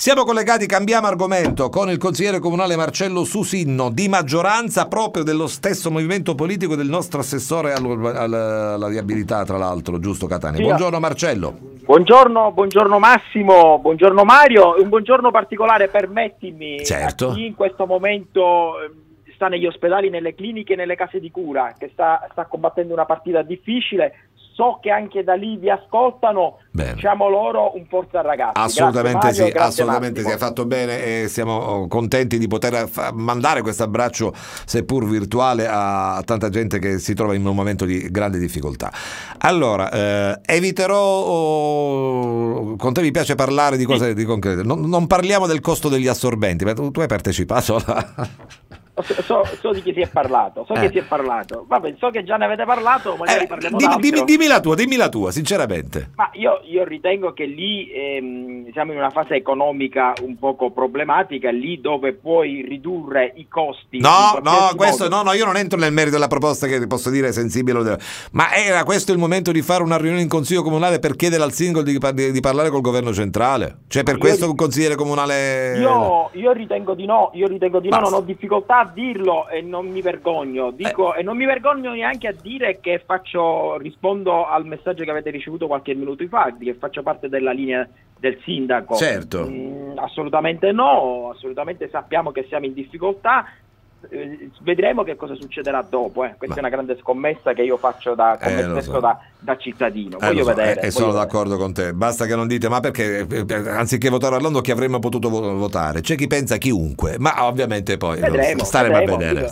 Siamo collegati, cambiamo argomento, con il consigliere comunale Marcello Susinno, di maggioranza proprio dello stesso movimento politico del nostro assessore alla viabilità, tra l'altro, giusto Catania. Buongiorno Marcello. Buongiorno Massimo, buongiorno Mario, un buongiorno particolare, permettimi, certo, a chi in questo momento sta negli ospedali, nelle cliniche, nelle case di cura, che sta combattendo una partita difficile. So che anche da lì vi ascoltano. Bene. Diciamo loro un forza ragazzi. Assolutamente Mario, sì, assolutamente Massimo. sì, ha fatto bene e siamo contenti di poter mandare questo abbraccio, seppur virtuale, a tanta gente che si trova in un momento di grande difficoltà. Allora, eviterò, con te mi piace parlare di cose di concrete, non parliamo del costo degli assorbenti, ma tu hai partecipato So di chi si è parlato, che si è parlato. Vabbè, so che già ne avete parlato, magari parliamo d'altro. Dimmi la tua, sinceramente. Ma io ritengo che lì siamo in una fase economica un poco problematica, lì dove puoi ridurre i costi. No, io non entro nel merito della proposta, che posso dire sensibile, ma era questo il momento di fare una riunione in consiglio comunale per chiedere al singolo di parlare col governo centrale? Cioè, per questo un consigliere comunale... Io ritengo di no, non ho difficoltà a dirlo e non mi vergogno, e non mi vergogno neanche a dire che rispondo al messaggio che avete ricevuto qualche minuto fa, che faccio parte della linea del sindaco. Certo. Assolutamente no, assolutamente sappiamo che siamo in difficoltà. Vedremo che cosa succederà dopo. Questa è una grande scommessa che io faccio da cittadino. Voglio vedere. Sono d'accordo con te. Basta che non dite ma perché anziché votare Orlando chi avremmo potuto votare. C'è chi pensa chiunque, ma ovviamente poi staremo a vedere.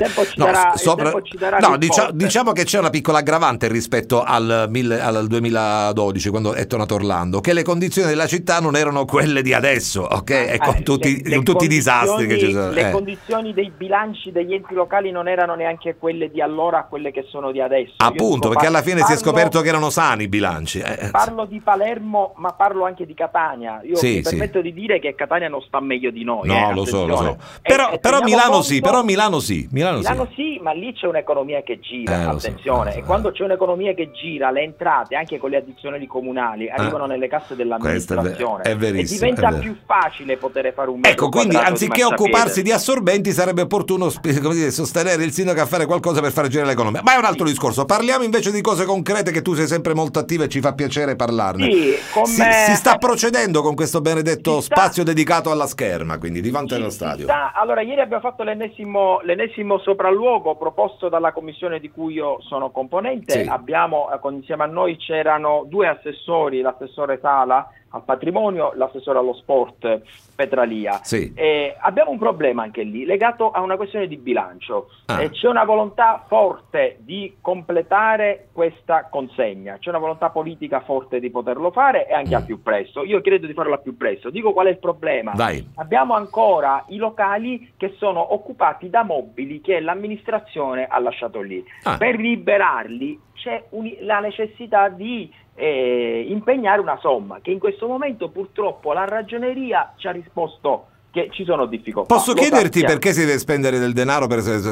Diciamo che c'è una piccola aggravante rispetto al 2012, quando è tornato Orlando, che le condizioni della città non erano quelle di adesso, ok? E con tutti i disastri che ci sono. Le condizioni dei bilanci degli enti locali non erano neanche quelle di allora, quelle che sono di adesso. Appunto, perché alla fine si è scoperto che erano sani i bilanci. Parlo di Palermo, ma parlo anche di Catania. Io mi permetto di dire che Catania non sta meglio di noi. No, lo so. Però Milano sì, Milano sì, ma lì c'è un'economia che gira, attenzione. E quando c'è un'economia che gira, le entrate, anche con le addizionali comunali, arrivano nelle casse dell'amministrazione. È verissimo, e diventa più facile poter fare un metro. Ecco, quindi anziché occuparsi di assorbenti sarebbe opportuno sostenere il sindaco a fare qualcosa per fare girare l'economia. Ma è un altro discorso. Parliamo invece di cose concrete, che tu sei sempre molto attiva e ci fa piacere parlarne. Si sta procedendo con questo benedetto spazio dedicato alla scherma, quindi di fronte allo stadio. Allora, ieri abbiamo fatto l'ennesimo sopralluogo proposto dalla commissione di cui io sono componente. Insieme a noi c'erano due assessori, l'assessore Sala al patrimonio, l'assessore allo sport Petralia. Abbiamo un problema anche lì legato a una questione di bilancio. C'è una volontà forte di completare questa consegna, c'è una volontà politica forte di poterlo fare e anche al più presto. Io credo di farlo al più presto. Dico qual è il problema. Abbiamo ancora i locali che sono occupati da mobili che l'amministrazione ha lasciato lì. Per liberarli c'è la necessità di impegnare una somma che in questo momento purtroppo la ragioneria ci ha risposto che ci sono difficoltà. Posso chiederti perché si deve spendere del denaro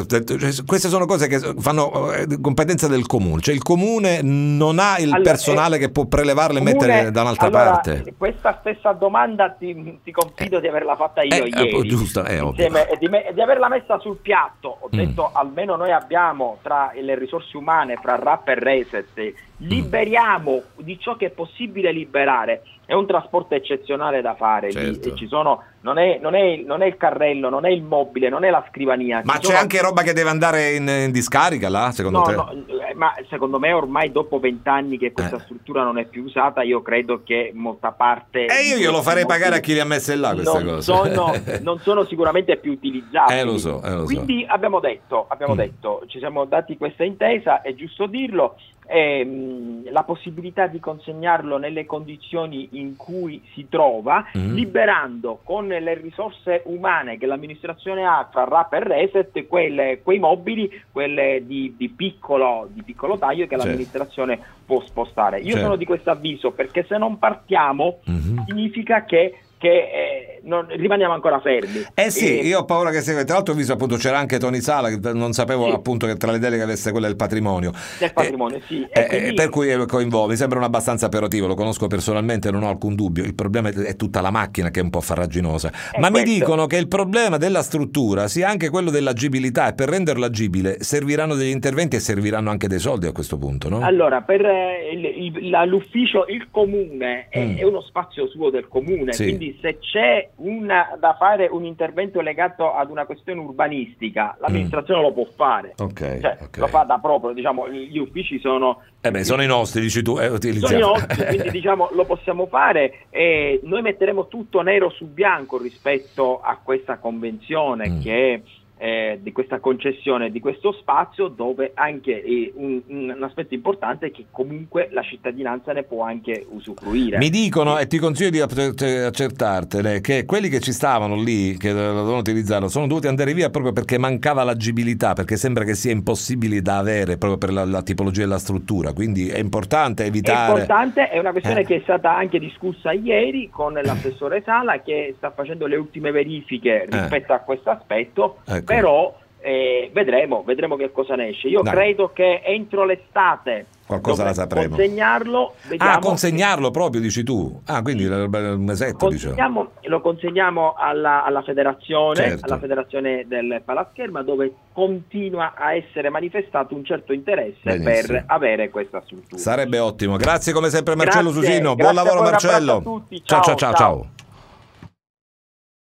queste sono cose che fanno competenza del comune, cioè il comune non ha il personale che può prelevarle e mettere da un'altra parte? Questa stessa domanda ti confido di averla fatta io ieri, giusto, insieme, e di averla messa sul piatto. Ho detto almeno noi abbiamo tra le risorse umane, fra RAP e Reset, liberiamo di ciò che è possibile liberare. È un trasporto eccezionale da fare, certo. Ci sono, non è il carrello, non è il mobile, non è la scrivania. Ma c'è anche roba che deve andare in discarica là, secondo te? No, ma secondo me ormai dopo 20 anni che questa struttura non è più usata, io credo che molta parte... io glielo farei pagare a chi le ha messe là queste cose. Non sono sicuramente più utilizzabili. Lo so. Quindi abbiamo detto, ci siamo dati questa intesa, è giusto dirlo, la possibilità di consegnarlo nelle condizioni in cui si trova, liberando con le risorse umane che l'amministrazione ha tra RAP e Reset quei mobili, quelle di piccolo taglio che l'amministrazione può spostare. Io sono di questo avviso, perché se non partiamo significa che rimaniamo ancora fermi. Sì, io ho paura che sia. Tra l'altro ho visto appunto c'era anche Tony Sala, che non sapevo appunto che tra le deleghe avesse quella del patrimonio. Sì. Quindi... Per cui mi sembrano abbastanza operativo, lo conosco personalmente, non ho alcun dubbio. Il problema è tutta la macchina che è un po' farraginosa. Ma mi dicono che il problema della struttura sia anche quello dell'agibilità, e per renderlo agibile serviranno degli interventi e serviranno anche dei soldi a questo punto, no? Allora, per l'ufficio, il comune è uno spazio suo del comune, quindi se c'è da fare un intervento legato ad una questione urbanistica, l'amministrazione lo può fare. Lo fa da proprio, diciamo, gli uffici sono... sono i nostri, dici tu, sono i nostri, quindi diciamo lo possiamo fare, e noi metteremo tutto nero su bianco rispetto a questa convenzione che è di questa concessione di questo spazio, dove anche un aspetto importante è che comunque la cittadinanza ne può anche usufruire. Mi dicono, e ti consiglio di accertartene, che quelli che ci stavano lì, che lo dovevano utilizzarlo, sono dovuti andare via proprio perché mancava l'agibilità, perché sembra che sia impossibile da avere proprio per la tipologia della struttura, quindi è importante evitare. È una questione che è stata anche discussa ieri con l'assessore Sala, che sta facendo le ultime verifiche rispetto a questo aspetto. Però vedremo che cosa ne esce. Io credo che entro l'estate qualcosa la sapremo. Consegnarlo, vediamo. Consegnarlo proprio, dici tu? Quindi un mesetto, lo consegniamo alla federazione, alla federazione del Palascherma, dove continua a essere manifestato un certo interesse per avere questa struttura. Sarebbe ottimo. Grazie come sempre Marcello Susino. Buon lavoro Marcello. A tutti. Ciao.